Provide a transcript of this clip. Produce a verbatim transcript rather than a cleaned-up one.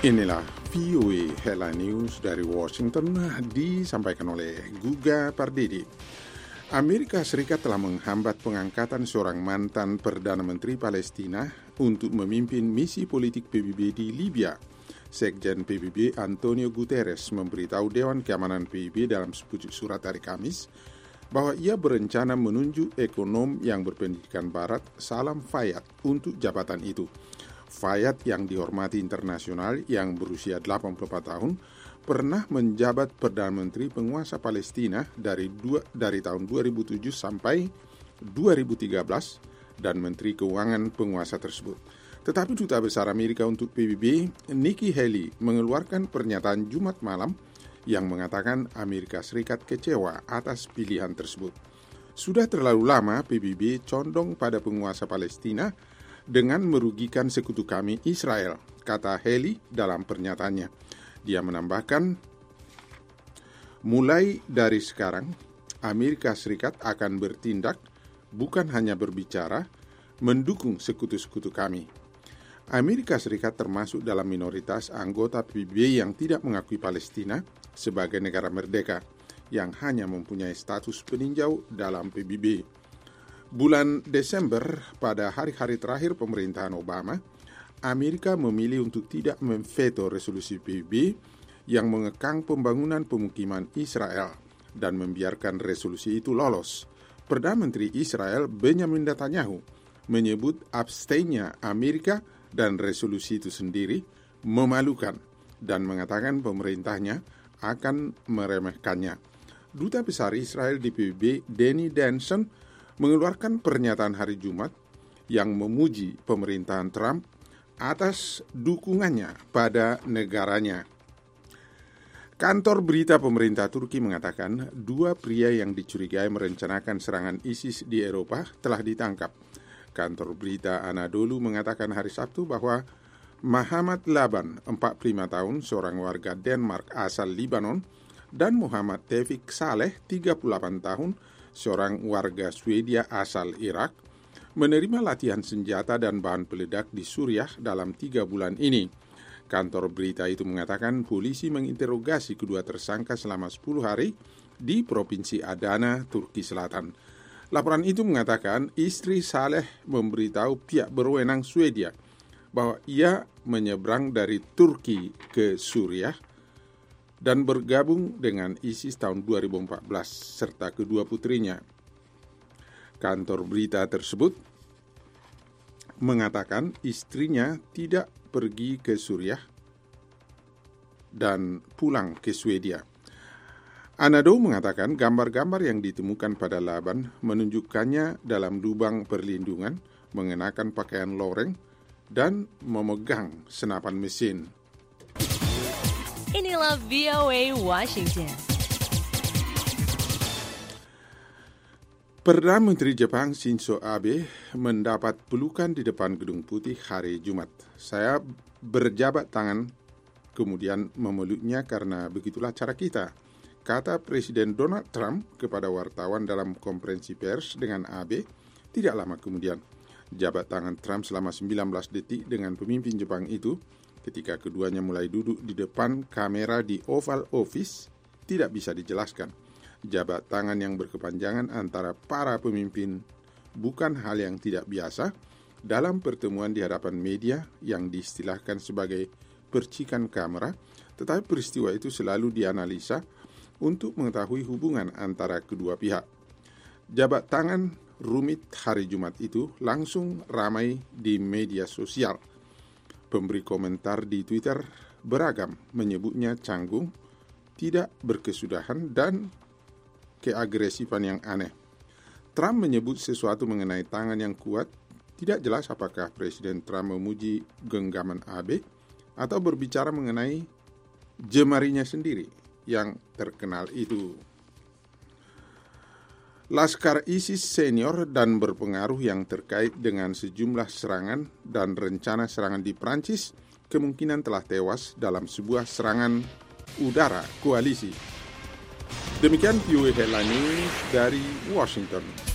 Inilah V O A Headline News dari Washington disampaikan oleh Guga Pardede. Amerika Serikat telah menghambat pengangkatan seorang mantan Perdana Menteri Palestina untuk memimpin misi politik P B B di Libya. Sekjen P B B Antonio Guterres memberitahu Dewan Keamanan P B B dalam sepucuk surat hari Kamis bahwa ia berencana menunjuk ekonom yang berpendidikan barat Salam Fayyad untuk jabatan itu. Fayyad yang dihormati internasional yang berusia delapan puluh empat tahun pernah menjabat Perdana Menteri penguasa Palestina dari, dua, dari tahun dua ribu tujuh sampai dua ribu tiga belas dan Menteri Keuangan penguasa tersebut. Tetapi Duta Besar Amerika untuk P B B, Nikki Haley, mengeluarkan pernyataan Jumat malam yang mengatakan Amerika Serikat kecewa atas pilihan tersebut. Sudah terlalu lama P B B condong pada penguasa Palestina dengan merugikan sekutu kami Israel, kata Haley dalam pernyataannya. Dia menambahkan, mulai dari sekarang, Amerika Serikat akan bertindak, bukan hanya berbicara, mendukung sekutu-sekutu kami. Amerika Serikat termasuk dalam minoritas anggota P B B yang tidak mengakui Palestina sebagai negara merdeka, yang hanya mempunyai status peninjau dalam P B B. Bulan Desember, pada hari-hari terakhir pemerintahan Obama, Amerika memilih untuk tidak memveto resolusi P B B yang mengekang pembangunan pemukiman Israel dan membiarkan resolusi itu lolos. Perdana Menteri Israel Benjamin Netanyahu menyebut abstainnya Amerika dan resolusi itu sendiri memalukan dan mengatakan pemerintahnya akan meremehkannya. Duta Besar Israel di P B B, Danny Danson, mengeluarkan pernyataan hari Jumat yang memuji pemerintahan Trump atas dukungannya pada negaranya. Kantor berita pemerintah Turki mengatakan dua pria yang dicurigai merencanakan serangan ISIS di Eropa telah ditangkap. Kantor berita Anadolu mengatakan hari Sabtu bahwa Muhammad Laban, empat puluh lima tahun, seorang warga Denmark asal Libanon, dan Muhammad Tevfik Saleh, tiga puluh delapan tahun, seorang warga Swedia asal Irak, menerima latihan senjata dan bahan peledak di Suriah dalam tiga bulan ini. Kantor berita itu mengatakan polisi menginterogasi kedua tersangka selama sepuluh hari di Provinsi Adana, Turki Selatan. Laporan itu mengatakan istri Saleh memberitahu pihak berwenang Swedia bahwa ia menyeberang dari Turki ke Suriah dan bergabung dengan ISIS tahun dua ribu empat belas serta kedua putrinya. Kantor berita tersebut mengatakan istrinya tidak pergi ke Suriah dan pulang ke Swedia. Anadolu mengatakan gambar-gambar yang ditemukan pada Laban menunjukkannya dalam lubang perlindungan, mengenakan pakaian loreng, dan memegang senapan mesin. Inilah V O A Washington. Perdana Menteri Jepang Shinzo Abe mendapat pelukan di depan Gedung Putih hari Jumat. Saya berjabat tangan kemudian memeluknya karena begitulah cara kita, kata Presiden Donald Trump kepada wartawan dalam konferensi pers dengan Abe tidak lama kemudian. Jabat tangan Trump selama sembilan belas detik dengan pemimpin Jepang itu ketika keduanya mulai duduk di depan kamera di Oval Office tidak bisa dijelaskan. Jabat tangan yang berkepanjangan antara para pemimpin bukan hal yang tidak biasa dalam pertemuan di hadapan media yang diistilahkan sebagai percikan kamera, tetapi peristiwa itu selalu dianalisa untuk mengetahui hubungan antara kedua pihak. Jabat tangan rumit hari Jumat itu langsung ramai di media sosial. Pemberi komentar di Twitter beragam menyebutnya canggung, tidak berkesudahan, dan keagresifan yang aneh. Trump menyebut sesuatu mengenai tangan yang kuat. Tidak jelas apakah Presiden Trump memuji genggaman Abe atau berbicara mengenai jemarinya sendiri yang terkenal itu. Laskar ISIS senior dan berpengaruh yang terkait dengan sejumlah serangan dan rencana serangan di Prancis kemungkinan telah tewas dalam sebuah serangan udara koalisi. Demikian V O A Headline News dari Washington.